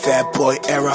Fair boy era.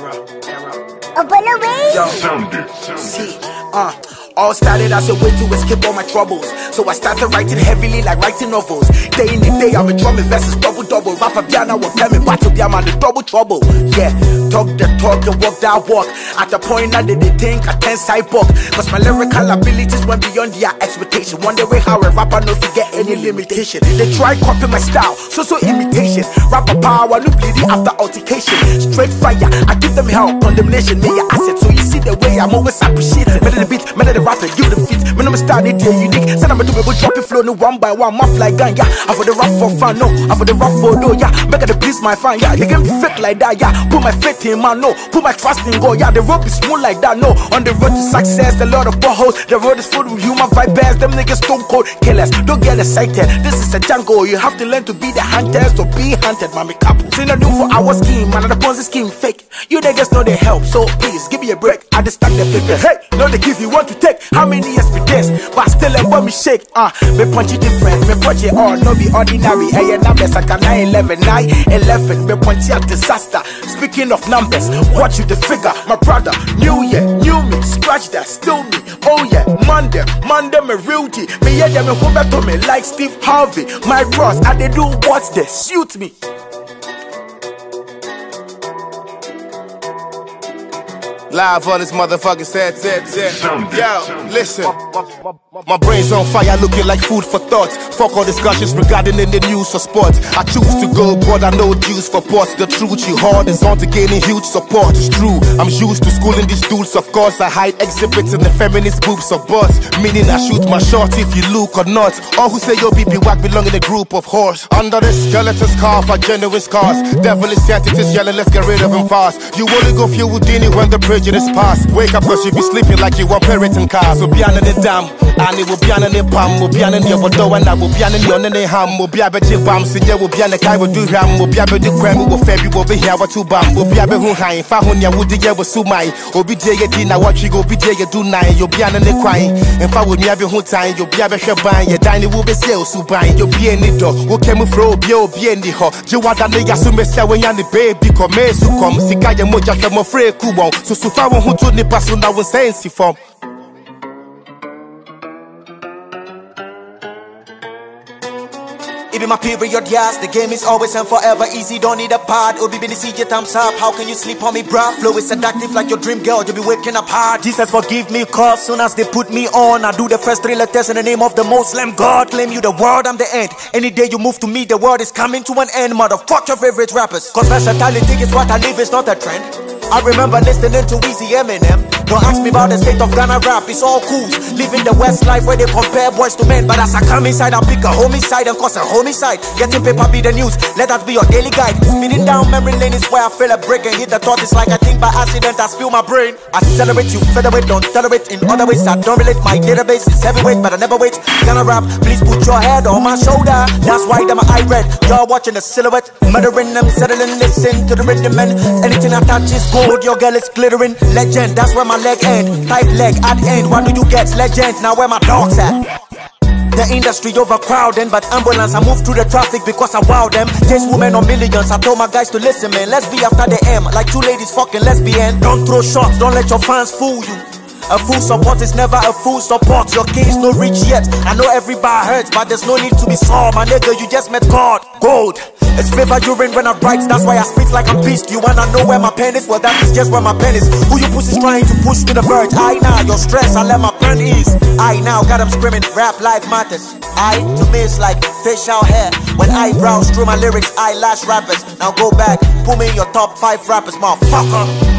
Yo, see, all started as a way to escape all my troubles. So I started writing heavily like writing novels. Day in and day I'm a drumming verses double. Rapper piano will tell me battle piano and the double trouble. Yeah, talk the talk and walk that walk. At the point that they think I can cyborg. Cause my lyrical abilities went beyond their expectation. Wonder way how a rapper knows to get any limitation. They try copy my style, so imitation. Rapper power, no bleeding after altercation. Straight fire, I give them hell, condemnation, me your asset. So you see the way I'm always appreciated. Better the beat, better the rapper, you the feet. When I'm starting there unique. Said I'm a do drop it flow no one by one, muff like gun, yeah. I for the rap for fun, no. I for the rap for no, yeah. Make the please my fan, yeah. You can be fake like that, yeah. Put my faith in man, no. Put my trust in God, yeah. The road is smooth like that, no. On the road to success, a lot of potholes. The road is full with human vibes. Them niggas stone cold killers. Don't get excited. This is a jungle. You have to learn to be the hunters or be hunted, mommy couple. See no do for our scheme, man. The Ponzi scheme fake. You niggas know they help, so please give me a break. I just stack the paper. Hey, no they give you want to take. How many years be this? But still a bomb me shake. Me punch it different. Me punch it all. No be ordinary. Hey, numbers like a 911, 911. Me punch it disaster. Speaking of numbers, watch you the figure. My brother, new year, new me. Scratch that, still me. Oh yeah, Monday, me real G. Me yeah, me who better me like Steve Harvey. My Ross, I they do what's they suit me. Live on this motherfucking set. Yo, listen. My brain's on fire, looking like food for thought. Fuck all discussions regarding in the news or sports. I choose to go broad, I know juice for ports. The truth you hard is on to gaining huge support. It's true, I'm used to schooling these dudes. Of course, I hide exhibits in the feminist boobs of butts. Meaning I shoot my shot if you look or not. All who say yo BB whack belong in a group of horse. Under the skeleton scarf are genuine scars. Devilish entities yelling, let's get rid of them fast. You only go feel Houdini when the prejudice pass. Wake up cause you be sleeping like you want parenting cars. We'll be on the dam, and it will be on the palm. We'll be on the window and I will be on the ham. We'll be able to bam, so yeah, we'll be on the guy, we'll do ham. We'll be able to cram, we'll fair, we'll be here, what to bam. We'll be able to hang, Fahunya would the year was so my. Obi J, Dina, what you go be J, you do nine. You'll be on the crying. And if I would never who time, you'll be able to buy. Your dining will be sales to buy. You'll be in the door, we'll come from, you'll be in the hall. You want that nigga so mess when you're the baby, come, so come, Sika, your moja from a free kubo. So far, who told the person that was saying, see from. It be my period, yes. The game is always and forever easy. Don't need a pad. Obi Bini see your thumbs up. How can you sleep on me, bruh? Flow is seductive like your dream girl. You'll be waking up hard. Jesus forgive me, cause soon as they put me on, I do the first 3 letters in the name of the Muslim God. Claim you the world, I'm the end. Any day you move to me, the world is coming to an end. Motherfuck your favorite rappers. Cause versatility is what I live, it's not a trend. I remember listening to Weezy Eminem. Don't ask me about the state of Ghana rap, it's all cool. Living the West life where they compare boys to men. But as I come inside, I pick a homicide and cause a homicide. Getting paper be the news, let that be your daily guide. Speeding down memory lane is where I feel a break and hit the thought. It's like I think by accident I spill my brain. Accelerate, you featherweight, don't tolerate. In other ways I don't relate, my database is heavyweight, but I never wait. Ghana rap, please put your head on my shoulder. That's why them I read, y'all watching the silhouette. Murdering them, settling, listen to the rhythm and anything I touch is gold, your girl is glittering. Legend, that's where my leg end. Type leg at end, what do you get? Legend, now where my dogs at? The industry overcrowding, but ambulance I move through the traffic because I wow them. Chase women on millions, I told my guys to listen, man. Let's be after the M, like 2 ladies fucking lesbian. Don't throw shots, don't let your fans fool you. A fool support is never a fool support. Your case no reach yet. I know everybody hurts, but there's no need to be sore. My nigga, you just met God. Gold. It's flavor urine when I write. That's why I spit like I'm pissed. You wanna know where my pen is? Well, that is just where my pen is. Who you pussies trying to push to the verge? I now, your stress, I let my pen ease. I now got them screaming, rap life matters. I, to me, it's like facial hair. When eyebrows through my lyrics, eyelash rappers. Now go back, put me in your top 5 rappers, motherfucker.